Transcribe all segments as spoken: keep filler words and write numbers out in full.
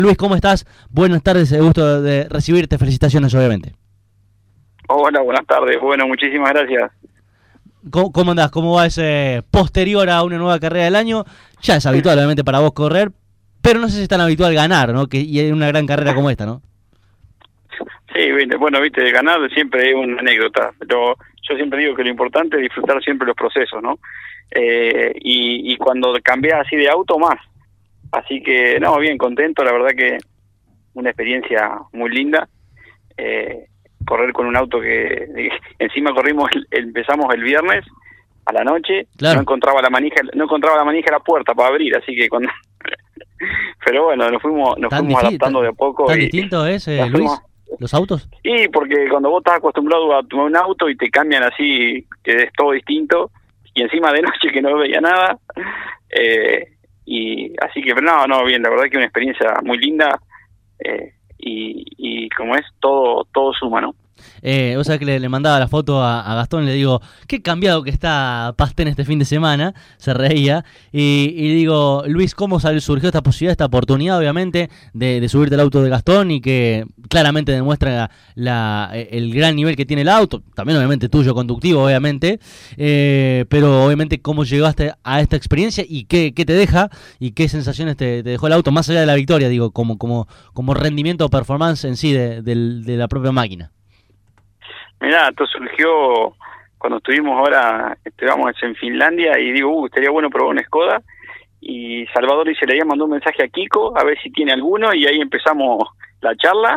Luis, ¿cómo estás? Buenas tardes, el gusto de recibirte, felicitaciones obviamente. Hola, buenas tardes, bueno, muchísimas gracias. ¿Cómo, cómo andás? ¿Cómo va ese posterior a una nueva carrera del año? Ya es habitual obviamente para vos correr, pero no sé si es tan habitual ganar, ¿no? Que, y en una gran carrera como esta, ¿no? Sí, bueno, viste, ganar siempre es una anécdota, pero yo siempre digo que lo importante es disfrutar siempre los procesos, ¿no? Eh, y, y cuando cambias así de auto, más. Así que, no, bien contento, la verdad que una experiencia muy linda. Eh, correr con un auto que encima corrimos, el, empezamos el viernes a la noche, claro. no encontraba la manija, no encontraba la manija de la puerta para abrir, así que cuando pero bueno, nos fuimos, nos fuimos adaptando de a poco. ¿Tan y, distinto es, eh, Luis, fuimos... los autos? Sí, porque cuando vos estás acostumbrado a tomar un auto y te cambian así, que es todo distinto, y encima de noche que no veía nada, eh, y así que, pero no, no, bien, la verdad que una experiencia muy linda, eh, y, y como es, todo todo suma, ¿no? Eh, o sea que le, le mandaba la foto a, a Gastón, le digo, qué cambiado que está Pastén este fin de semana, se reía, y, y digo, Luis, ¿cómo surgió esta posibilidad, esta oportunidad, obviamente, de, de subirte al auto de Gastón y que claramente demuestra la, la, el gran nivel que tiene el auto, también obviamente tuyo, conductivo, obviamente, eh, pero obviamente cómo llegaste a esta experiencia y qué, qué te deja y qué sensaciones te, te dejó el auto, más allá de la victoria, digo, como, como, como rendimiento o performance en sí de, de, de la propia máquina? Mirá, esto surgió cuando estuvimos ahora, estuvimos en Finlandia y digo, uh, estaría bueno probar una Skoda, y Salvador dice, le había mandado un mensaje a Kiko a ver si tiene alguno, y ahí empezamos la charla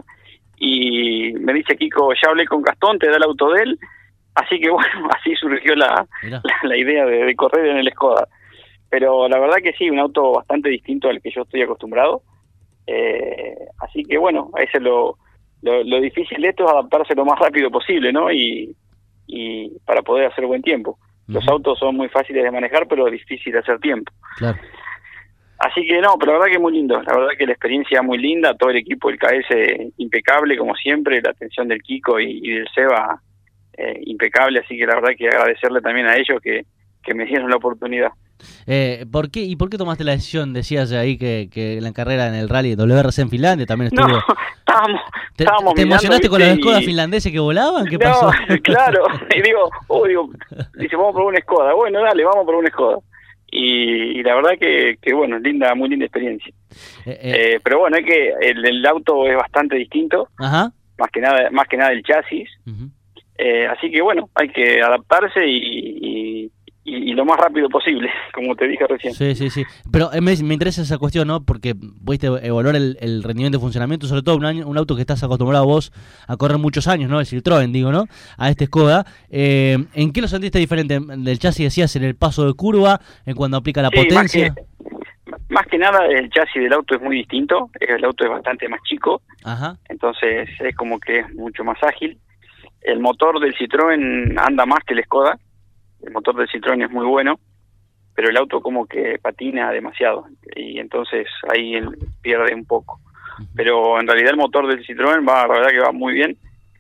y me dice Kiko, ya hablé con Gastón, te da el auto de él, así que bueno, así surgió la, la, la idea de, de correr en el Skoda. Pero la verdad que sí, un auto bastante distinto al que yo estoy acostumbrado, eh, así que bueno, ese es lo... Lo, lo difícil de esto es adaptarse lo más rápido posible, ¿no? Y, y para poder hacer buen tiempo. Uh-huh. Los autos son muy fáciles de manejar, pero es difícil de hacer tiempo. Claro. Así que no, pero la verdad que es muy lindo. La verdad que la experiencia es muy linda. Todo el equipo del K S impecable, como siempre. La atención del Kiko y, y del Seba eh, impecable. Así que la verdad que agradecerle también a ellos que, que me dieron la oportunidad. Eh, ¿por qué y por qué tomaste la decisión? Decías ahí que, que la carrera en el Rally W R C en Finlandia también estuvo. No, estábamos, ¿Te, estábamos ¿te emocionaste con los Skoda y... finlandeses que volaban? ¿Qué no, pasó? Claro, y digo, oh, digo, dice, vamos a probar una Skoda. Bueno, dale, vamos a probar una Skoda. Y, y la verdad que, que bueno, linda, muy linda experiencia. Eh, eh. Eh, pero bueno, es que el, el auto es bastante distinto. Ajá. Más que nada, más que nada el chasis. Uh-huh. Eh, así que bueno, hay que adaptarse y, y, y, y lo más rápido posible, como te dije recién. Sí, sí, sí. Pero eh, me, me interesa esa cuestión, ¿no? Porque pudiste evaluar el, el rendimiento de funcionamiento, sobre todo un, año, un auto que estás acostumbrado vos a correr muchos años, ¿no? El Citroën, digo, ¿no? A este Skoda. Eh, ¿En qué lo sentiste diferente del chasis, decías, en el paso de curva, en cuando aplica la sí, potencia? Más que, más que nada, el chasis del auto es muy distinto. El auto es bastante más chico. Ajá. Entonces es como que es mucho más ágil. El motor del Citroën anda más que el Skoda. El motor del Citroën es muy bueno, pero el auto como que patina demasiado y entonces ahí él pierde un poco. Pero en realidad el motor del Citroën va, la verdad que va muy bien.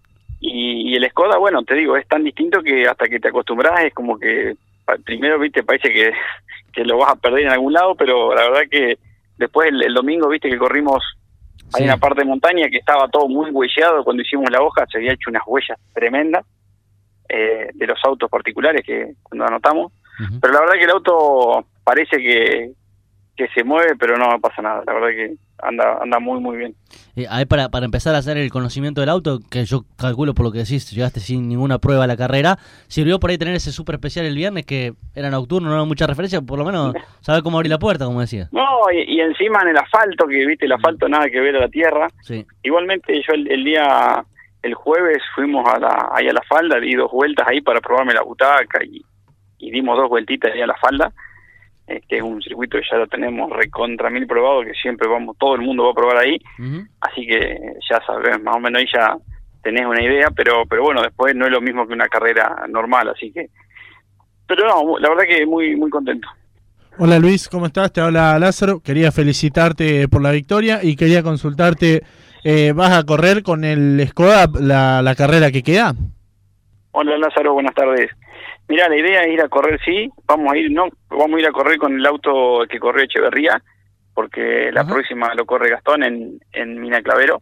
Y, y el Skoda, bueno, te digo, es tan distinto que hasta que te acostumbras es como que primero, viste, parece que, que lo vas a perder en algún lado, pero la verdad que después el, el domingo, viste, que corrimos, hay sí. una parte de montaña que estaba todo muy huelleado. Cuando hicimos la hoja se había hecho unas huellas tremendas. Eh, de los autos particulares que cuando anotamos, uh-huh. pero la verdad que el auto parece que, que se mueve, pero no pasa nada, la verdad que anda anda muy muy bien. Eh, ahí para, para empezar a hacer el conocimiento del auto, que yo calculo por lo que decís, llegaste sin ninguna prueba a la carrera, sirvió por ahí tener ese súper especial el viernes, que era nocturno, no era mucha referencia, por lo menos saber cómo abrir la puerta, como decía. No, y, y encima en el asfalto, que viste, el asfalto nada que ver a la tierra. Sí. Igualmente yo el, el día... El jueves fuimos a la, ahí a la falda, di dos vueltas ahí para probarme la butaca y, y dimos dos vueltitas ahí a la falda, eh, que es un circuito que ya lo tenemos recontra mil probado, que siempre vamos, todo el mundo va a probar ahí, uh-huh. así que ya sabes, más o menos ahí ya tenés una idea, pero pero bueno, después no es lo mismo que una carrera normal, así que, pero no, la verdad que muy muy contento. Hola Luis, ¿cómo estás? Te habla Lázaro, quería felicitarte por la victoria y quería consultarte... Eh, ¿Vas a correr con el Skoda la, la carrera que queda? Hola Lázaro, buenas tardes. Mira, la idea es ir a correr, sí, vamos a ir, no, vamos a ir a correr con el auto que corrió Echeverría, porque la Ajá. próxima lo corre Gastón en, en Mina Clavero.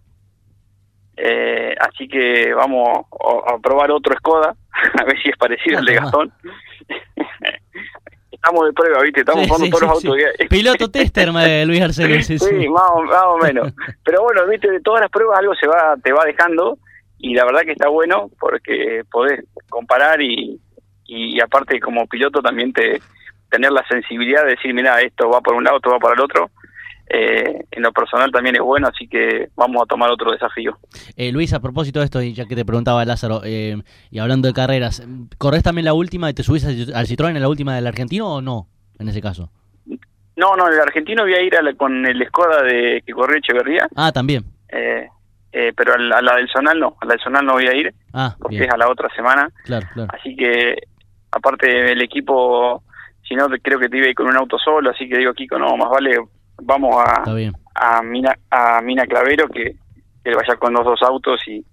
Eh, así que vamos a, a probar otro Skoda, a ver si es parecido Ah, al de tomá. Gastón. Estamos de prueba, ¿viste? Estamos Sí, probando sí, todos los sí, autos. sí. Piloto tester, me- Luis Arcelo. Sí, Sí, sí. Más, o, más o menos. Pero bueno, viste, de todas las pruebas algo se va, te va dejando, y la verdad que está bueno porque podés comparar y, y, y aparte como piloto también te tener la sensibilidad de decir, mira, esto va por un lado, esto va para el otro. Eh, en lo personal también es bueno, así que vamos a tomar otro desafío. Eh, Luis, a propósito de esto, y ya que te preguntaba Lázaro, eh, y hablando de carreras, ¿corres también la última y te subís al, al Citroën en la última del argentino o no, en ese caso? No, no, el argentino voy a ir a la, con el Skoda de que corrió Echeverría, Ah, también. eh, eh, pero a la, a la del Zonal no, a la del Zonal no voy a ir, Ah, porque bien. es a la otra semana. Claro, claro. Así que, aparte el equipo, si no, creo que te iba a ir con un auto solo, así que digo, Kiko, no, más vale, vamos Está a, bien. a, Mina, a Mina Clavero, que, que vaya con los dos autos y,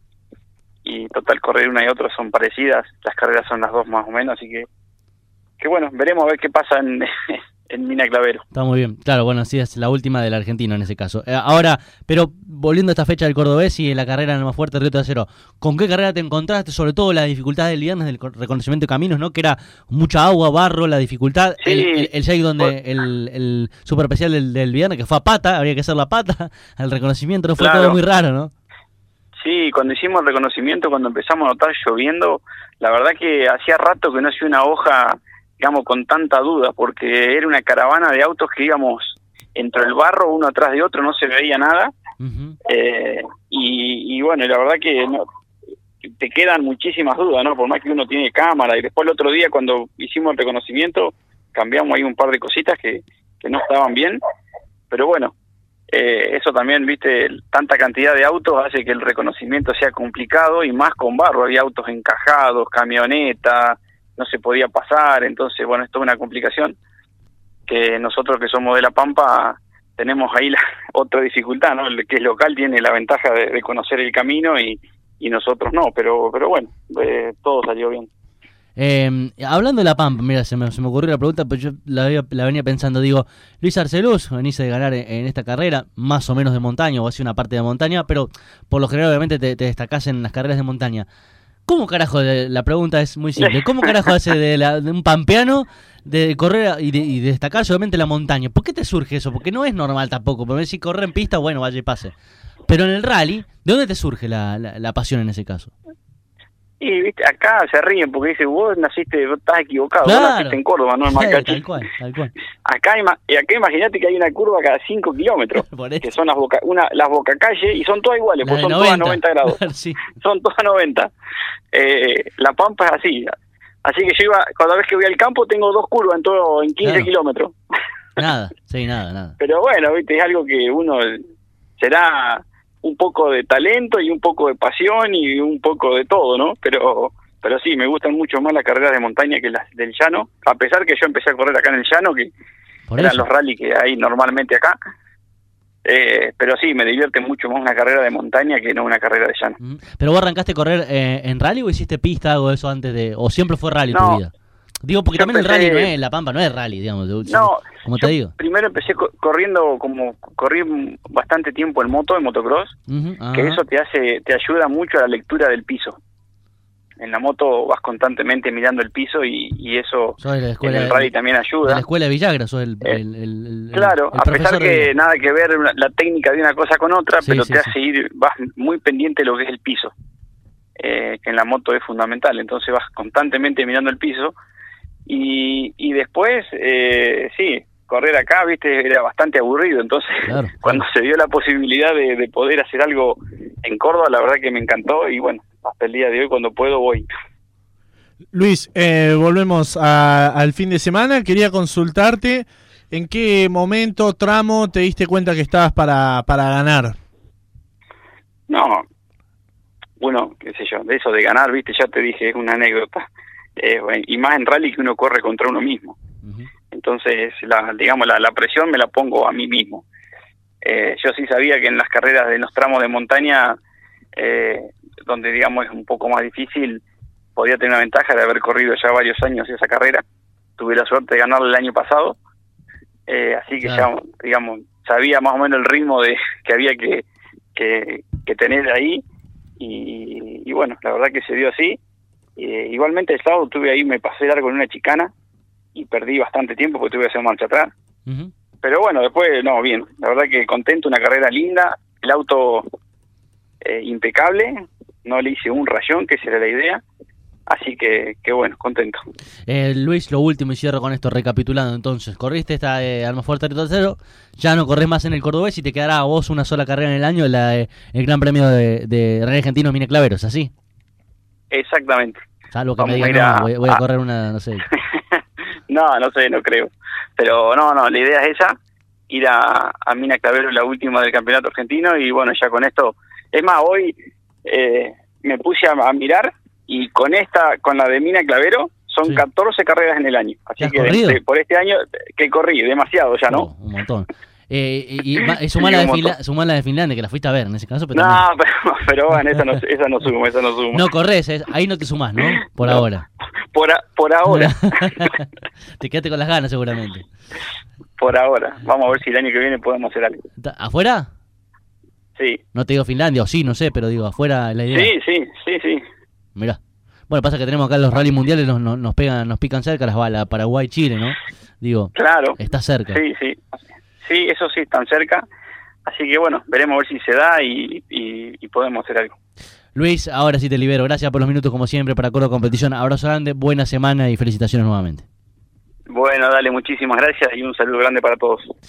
y total, correr una y otra son parecidas, las carreras son las dos más o menos, así que, que bueno, veremos a ver qué pasa en, en Mina Clavero. Está muy bien. Claro, bueno, sí, es la última del argentino en ese caso. Eh, ahora, pero volviendo a esta fecha del cordobés y en la carrera en el más fuerte Río Tercero, ¿con qué carrera te encontraste? Sobre todo la dificultad del viernes del co- reconocimiento de caminos, ¿no? Que era mucha agua, barro, la dificultad. Sí. El, el, el shake donde el, el super especial del, del viernes, que fue a pata, habría que hacer la pata, al reconocimiento, no fue Claro. todo muy raro, ¿no? Sí, cuando hicimos el reconocimiento, cuando empezamos a notar lloviendo, la verdad que hacía rato que no hacía una hoja, digamos, con tanta duda, porque era una caravana de autos que íbamos entre el barro, uno atrás de otro, no se veía nada, Uh-huh. eh, y, y bueno, la verdad que no, te quedan muchísimas dudas, ¿no? Por más que uno tiene cámara, y después el otro día cuando hicimos el reconocimiento, cambiamos ahí un par de cositas que, que no estaban bien, pero bueno, eh, eso también, viste, el- tanta cantidad de autos hace que el reconocimiento sea complicado, y más con barro, había autos encajados, camioneta, no se podía pasar, entonces bueno, esto es una complicación que nosotros que somos de La Pampa tenemos ahí la otra dificultad, ¿no? El que es local tiene la ventaja de, de conocer el camino y, y nosotros no, pero pero bueno, eh, todo salió bien. Eh, hablando de La Pampa, mira, se me, se me ocurrió la pregunta, pero yo la, había- la venía pensando, digo, Luis Arcelus, venís de ganar en, en esta carrera, más o menos de montaña, o así una parte de montaña, pero por lo general obviamente te, te destacás en las carreras de montaña. ¿Cómo carajo, de- la pregunta es muy simple, ¿cómo carajo hace de, la- de un pampeano de correr y de, y de destacarse obviamente en la montaña? ¿Por qué te surge eso? Porque no es normal tampoco, porque si correr en pista, bueno, vaya y pase. Pero en el rally, ¿de dónde te surge la, la, la pasión en ese caso? Y viste, acá se ríen porque dicen, vos naciste, vos estás equivocado, Claro. vos naciste en Córdoba, no en Sí, Macachi. tal cual, tal cual. Acá, ima- y acá imagínate que hay una curva cada cinco kilómetros, Por eso. que son las boca, una, las bocacalles, y son todas iguales, La pues de son todas noventa grados. Sí. Son todas noventa. Eh, la Pampa es así. Así que yo iba, cada vez que voy al campo tengo dos curvas en todo, en quince Claro. kilómetros. Nada, sí, nada, nada. Pero bueno, viste, es algo que uno será un poco de talento y un poco de pasión y un poco de todo, ¿no? Pero pero sí, me gustan mucho más las carreras de montaña que las del llano, a pesar que yo empecé a correr acá en el llano, que Por eran eso. los rallies que hay normalmente acá. Eh, pero sí, me divierte mucho más una carrera de montaña que no una carrera de llano. Ujú. ¿Pero vos arrancaste a correr eh, en rally o hiciste pista algo de eso antes de...? ¿O siempre fue rally No. tu vida? Digo, porque Yo también empecé- el rally no es, La Pampa no es rally, digamos. de- No, como yo te digo. primero empecé co- corriendo, como corrí bastante tiempo en moto, en motocross, Ujú, que ajá. eso te hace, te ayuda mucho a la lectura del piso. En la moto vas constantemente mirando el piso y, y eso Sos de la en escuela, el rally de, también de ayuda. la escuela de Villagra, sos el... Eh, el, el- el- Claro, el a pesar profesor de que Villagra. nada que ver una- la técnica de una cosa con otra, Sí, pero sí, te sí. hace ir, vas muy pendiente de lo que es el piso, eh, que en la moto es fundamental, entonces vas constantemente mirando el piso y, y después, eh, sí, correr acá, viste, era bastante aburrido, entonces Claro, cuando claro. se dio la posibilidad de, de poder hacer algo en Córdoba, la verdad que me encantó y bueno, hasta el día de hoy cuando puedo voy. Luis, eh, volvemos a- al fin de semana. Quería consultarte en qué momento, tramo, te diste cuenta que estabas para, para ganar. No, bueno, qué sé yo, de eso de ganar, viste, ya te dije, es una anécdota. Eh, bueno, y más en rally que uno corre contra uno mismo. Ujú. Entonces, la, digamos, la, la presión me la pongo a mí mismo. Eh, yo sí sabía que en las carreras de los tramos de montaña, eh, donde, digamos, es un poco más difícil, podía tener una ventaja de haber corrido ya varios años esa carrera. Tuve la suerte de ganarla el año pasado. Eh, así que Claro. ya, digamos, sabía más o menos el ritmo de que había que, que, que tener ahí, y, y bueno, la verdad que se dio así. Eh, igualmente el sábado tuve ahí, me pasé largo en una chicana y perdí bastante tiempo porque tuve que hacer marcha atrás. Uh-huh. Pero bueno, después, no, bien, la verdad que contento, una carrera linda, el auto eh, impecable, no le hice un rayón, que esa era la idea. Así que, que bueno, contento. Eh, Luis, lo último y cierro con esto, recapitulando entonces. Corriste esta eh, Almafuerte Tercero, ya no corres más en el cordobés y te quedará a vos una sola carrera en el año, la, eh, el Gran Premio de, de Rally Argentino Mina Claveros, ¿así? Exactamente. Salvo que Vamos me digan, no, voy, voy a, a correr una, no sé. no, no sé, no creo. Pero no, no, la idea es esa, ir a, a Mina Claveros, la última del Campeonato Argentino, y bueno, ya con esto, es más, hoy eh, me puse a, a mirar, y con esta, con la de Mina Clavero, son sí. catorce carreras en el año. Así que de, de, por este año que corrí, demasiado ya, ¿no? Oh, un montón. Eh, y y, y sumá, la de Finla- sumá la de Finlandia, que la fuiste a ver en ese caso. Pero no, pero, pero bueno, esa no, esa no sumo, esa no sumo. No corres, eh, ahí no te sumás, ¿no? Por no, ahora. Por, a, por ahora. Te quedaste con las ganas seguramente. Por ahora. Vamos a ver si el año que viene podemos hacer algo. ¿Afuera? Sí. No te digo Finlandia, o sí, no sé, pero digo, afuera la idea. Sí, sí, sí, sí. Mirá. Bueno, pasa que tenemos acá los rally mundiales, nos, nos, nos pegan, nos pican cerca las balas, Paraguay, Chile, ¿no? Digo, claro. Está cerca. Sí, sí. Sí, eso sí, están cerca. Así que bueno, veremos a ver si se da y, y, y podemos hacer algo. Luis, ahora sí te libero. Gracias por los minutos como siempre para Córdoba Competición. Abrazo grande, buena semana y felicitaciones nuevamente. Bueno, dale, muchísimas gracias y un saludo grande para todos.